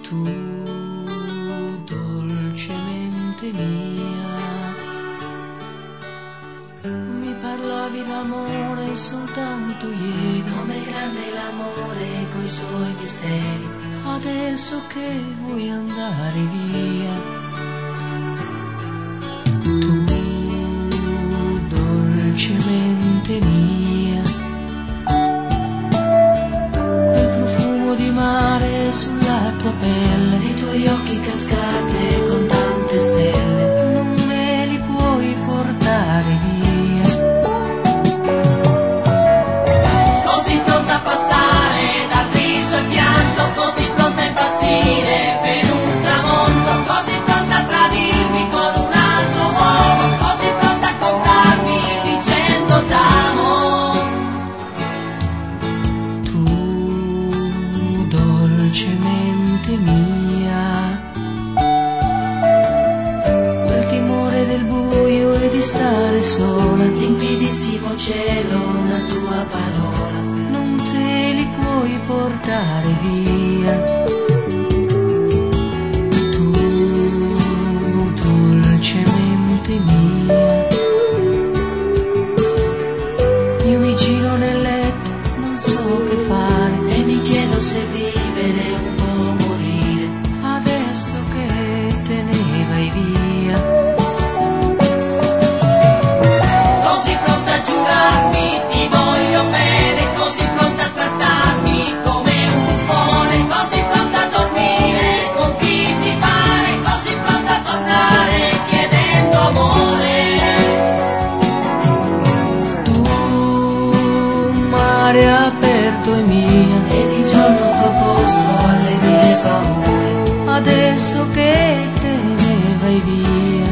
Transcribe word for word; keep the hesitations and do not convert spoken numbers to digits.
Tu, dolcemente mia, mi parlavi d'amore soltanto ieri. Com'è grande l'amore coi suoi misteri. Adesso che vuoi andare via, tu, dolcemente mia, quel profumo di mare sulla tua pelle, i tuoi occhi cascate con tante stelle, non me li puoi portare via. Così pronta a passare dal riso al pianto, così pronta a impazzire per un tramonto, così pronta a tradirmi con un altro uomo, così pronta a comprarmi dicendo t'amo. Tu, dolcemente mia, quel timore del buio e di stare sola, Limpidissimo cielo, una tua parola, non te li puoi portare via. Tu, dolcemente mia, io mi giro nel letto, non so che fare, e mi chiedo se vivere è un po' morire. adesso che te ne vai via. Così pronta a giurarmi ti voglio bene, così pronta a trattarmi come un buffone, così pronta a dormire con chi ti pare, così pronta a tornare chiedendo amore. Tu, mare aperto è mia, E di giorno fa posto alle mie paure. adesso che te ne vai via.